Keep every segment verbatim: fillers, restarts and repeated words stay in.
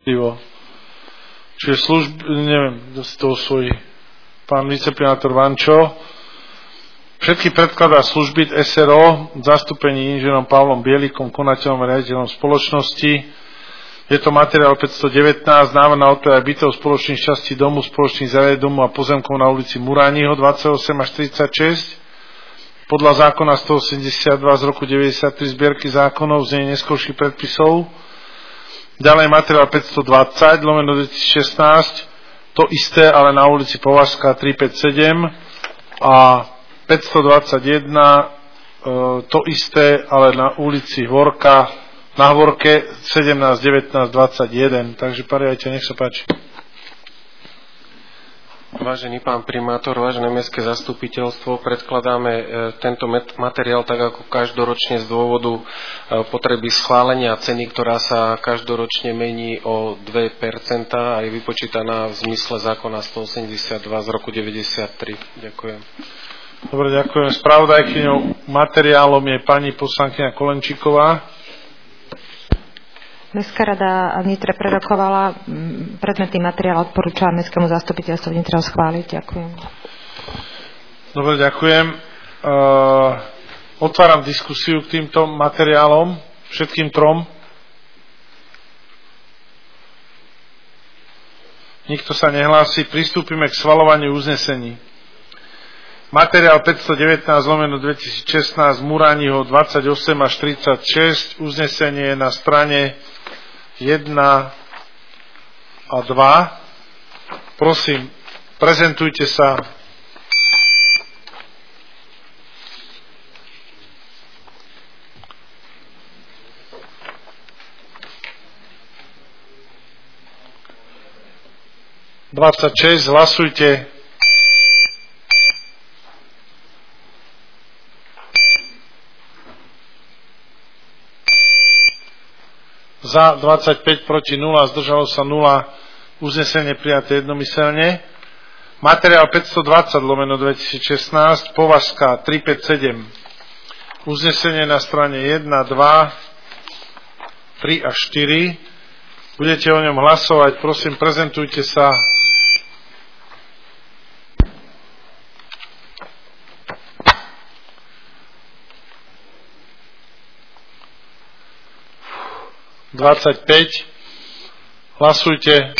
Čiže služby, neviem, kto si to osvojí, pán viceprimátor Vančo. Všetky predkladá služby es er o v zastúpení inžinierom Pavlom Bielikom, konateľom a riaditeľom spoločnosti. Je to materiál päťstodevätnásť, návrh na odpredaj bytov spoločných častí domu, spoločných zariadení domu a pozemkov na ulici Murániho dvadsaťosem až tridsaťšesť. Podľa zákona stoosemdesiatdva z roku deväťdesiattri zbierky zákonov, znenie neskorších predpisov. Ďalej materiál päťstodvadsať lomeno dvetisícšestnásť, to isté, ale na ulici Považská tristopäťdesiatsedem a päťstodvadsaťjeden, to isté, ale na ulici Hvorka, na Hvorke sedemnásť, devätnásť, dvadsaťjeden. Takže pariajte, nech sa páči. Vážený pán primátor, vážené mestské zastupiteľstvo, predkladáme tento materiál tak ako každoročne z dôvodu potreby schválenia ceny, ktorá sa každoročne mení o dve percentá a je vypočítaná v zmysle zákona stoosemdesiatdva z roku deväťdesiattri. Ďakujem. Dobre, ďakujem. Spravodajkyňou materiálom je pani poslankyňa Kolenčíková. Mestská rada vnitre prerokovala predmetný materiál, odporúča mestskému zastupiteľstvu vnitra ho schváliť. Ďakujem. Dobre, ďakujem. Uh, otváram diskusiu k týmto materiálom, všetkým trom. Nikto sa nehlási. Pristúpime k schvaľovaniu uznesení. Materiál päťstodevätnásť lomeno dvetisícšestnásť Murániho dvadsaťosem až tridsaťšesť, uznesenie na strane jedna a dva. Prosím, prezentujte sa. dvadsaťšesť, hlasujte. Za dvadsaťpäť, proti nula, zdržalo sa nula, uznesenie prijaté jednomyselne. Materiál päťstodvadsať lomeno dvetisícšestnásť, Považská tristopäťdesiatsedem, uznesenie na strane jedna, dva, tri a štyri. Budete o ňom hlasovať, prosím, prezentujte sa. dvadsaťpäť. Hlasujte.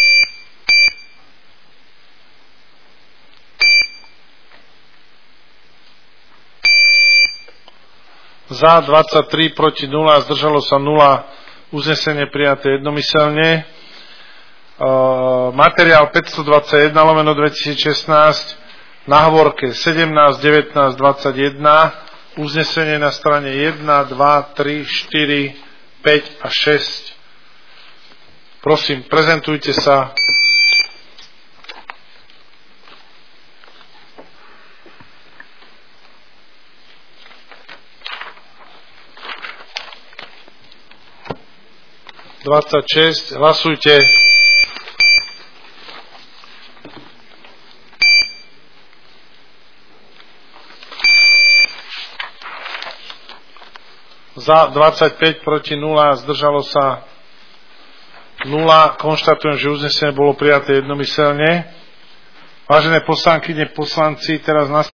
Za dvadsaťtri, proti nula, zdržalo sa nula, uznesenie prijaté jednomyselne. Uh, materiál päťstodvadsaťjeden lomeno dvetisícšestnásť, na Hvorke sedemnásť, devätnásť, dvadsaťjeden, uznesenie na strane jedna, dva, tri, štyri, päť a šesť. Prosím, prezentujte sa. dvadsaťšesť, hlasujte. Za dvadsaťpäť, proti nula, zdržalo sa nula. Konštatujem, že uznesenie bolo prijaté jednomyselne. Vážené poslankyne, poslanci, teraz